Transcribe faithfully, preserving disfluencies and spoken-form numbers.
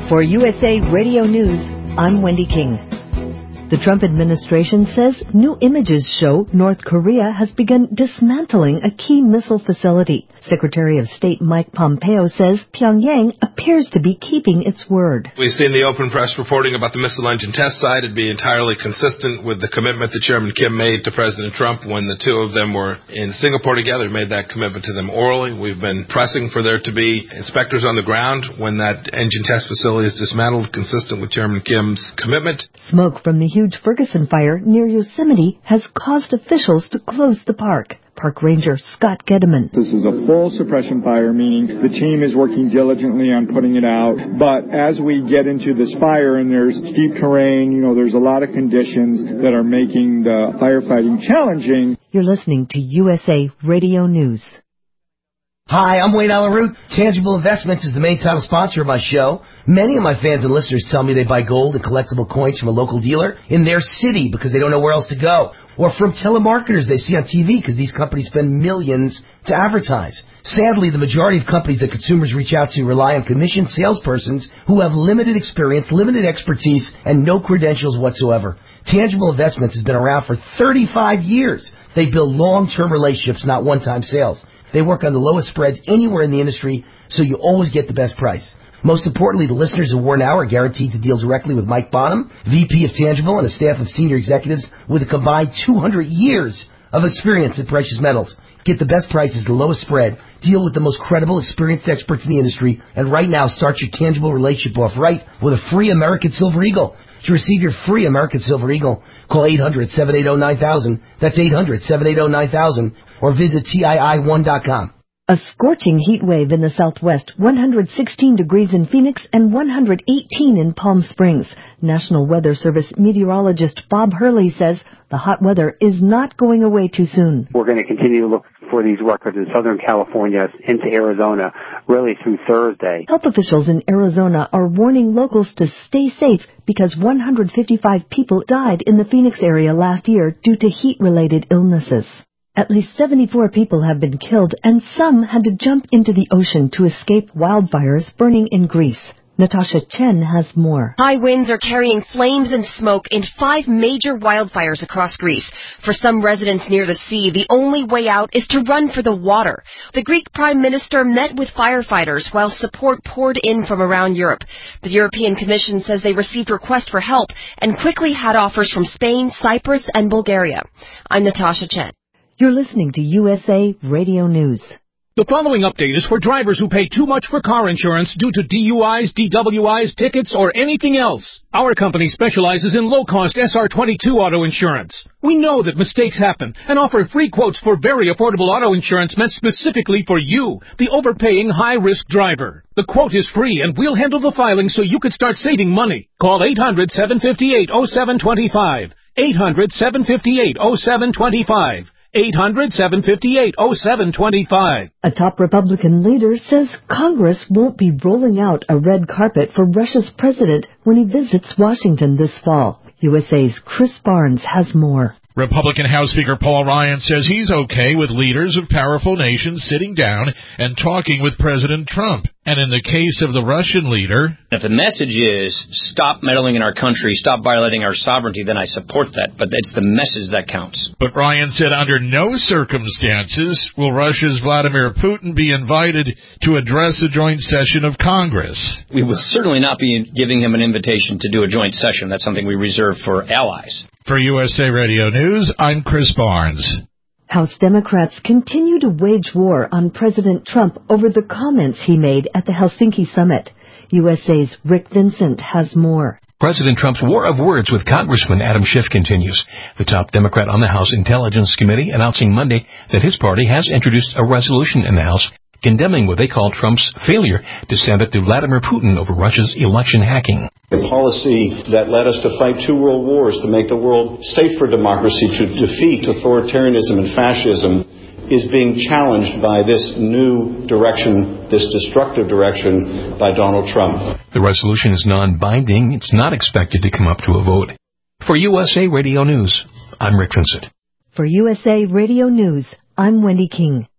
For U S A Radio News, I'm Wendy King. The Trump administration says new images show North Korea has begun dismantling a key missile facility. Secretary of State Mike Pompeo says Pyongyang appears to be keeping its word. We've seen the open press reporting about the missile engine test site. It'd be entirely consistent with the commitment that Chairman Kim made to President Trump when the two of them were in Singapore together. He made that commitment to them orally. We've been pressing for there to be inspectors on the ground when that engine test facility is dismantled, consistent with Chairman Kim's commitment. Smoke from the huge Ferguson fire near Yosemite has caused officials to close the park. Park Ranger Scott Gedeman. This is a full suppression fire, meaning the team is working diligently on putting it out. But as we get into this fire and there's steep terrain, you know, there's a lot of conditions that are making the firefighting challenging. You're listening to U S A Radio News. Hi, I'm Wayne Alaroot. Tangible Investments is the main title sponsor of my show. Many of my fans and listeners tell me they buy gold and collectible coins from a local dealer in their city because they don't know where else to go. Or from telemarketers they see on T V because these companies spend millions to advertise. Sadly, the majority of companies that consumers reach out to rely on commissioned salespersons who have limited experience, limited expertise, and no credentials whatsoever. Tangible Investments has been around for thirty-five years. They build long-term relationships, not one-time sales. They work on the lowest spreads anywhere in the industry, so you always get the best price. Most importantly, the listeners of War Now are guaranteed to deal directly with Mike Bonham, V P of Tangible, and a staff of senior executives with a combined two hundred years of experience in precious metals. Get the best prices, the lowest spread, deal with the most credible, experienced experts in the industry, and right now start your Tangible relationship off right with a free American Silver Eagle. To receive your free American Silver Eagle, call eight hundred, seven eight zero, nine thousand. That's eight hundred, seven eight zero, nine thousand. Or visit T I I one dot com. A scorching heat wave in the southwest, one hundred sixteen degrees in Phoenix and one hundred eighteen in Palm Springs. National Weather Service meteorologist Bob Hurley says the hot weather is not going away too soon. We're going to continue to look for these records in Southern California into Arizona, really through Thursday. Health officials in Arizona are warning locals to stay safe because one hundred fifty-five people died in the Phoenix area last year due to heat-related illnesses. At least seventy-four people have been killed, and some had to jump into the ocean to escape wildfires burning in Greece. Natasha Chen has more. High winds are carrying flames and smoke in five major wildfires across Greece. For some residents near the sea, the only way out is to run for the water. The Greek Prime Minister met with firefighters while support poured in from around Europe. The European Commission says they received requests for help and quickly had offers from Spain, Cyprus, and Bulgaria. I'm Natasha Chen. You're listening to U S A Radio News. The following update is for drivers who pay too much for car insurance due to D U Is, D W Is, tickets, or anything else. Our company specializes in low-cost S R twenty-two auto insurance. We know that mistakes happen and offer free quotes for very affordable auto insurance meant specifically for you, the overpaying high-risk driver. The quote is free, and we'll handle the filing so you can start saving money. Call eight hundred, seven five eight, oh seven two five. eight hundred, seven five eight, oh seven two five. eight hundred, seven five eight, oh seven two five. A top Republican leader says Congress won't be rolling out a red carpet for Russia's president when he visits Washington this fall. U S A's Chris Barnes has more. Republican House Speaker Paul Ryan says he's okay with leaders of powerful nations sitting down and talking with President Trump. And in the case of the Russian leader, if the message is stop meddling in our country, stop violating our sovereignty, then I support that. But it's the message that counts. But Ryan said under no circumstances will Russia's Vladimir Putin be invited to address a joint session of Congress. We will certainly not be giving him an invitation to do a joint session. That's something we reserve for allies. For U S A Radio News, I'm Chris Barnes. House Democrats continue to wage war on President Trump over the comments he made at the Helsinki summit. U S A's Rick Vincent has more. President Trump's war of words with Congressman Adam Schiff continues. The top Democrat on the House Intelligence Committee announcing Monday that his party has introduced a resolution in the House condemning what they call Trump's failure to stand up to Vladimir Putin over Russia's election hacking. A policy that led us to fight two world wars, to make the world safe for democracy, to defeat authoritarianism and fascism, is being challenged by this new direction, this destructive direction by Donald Trump. The resolution is non-binding. It's not expected to come up to a vote. For U S A Radio News, I'm Rick Vincent. For U S A Radio News, I'm Wendy King.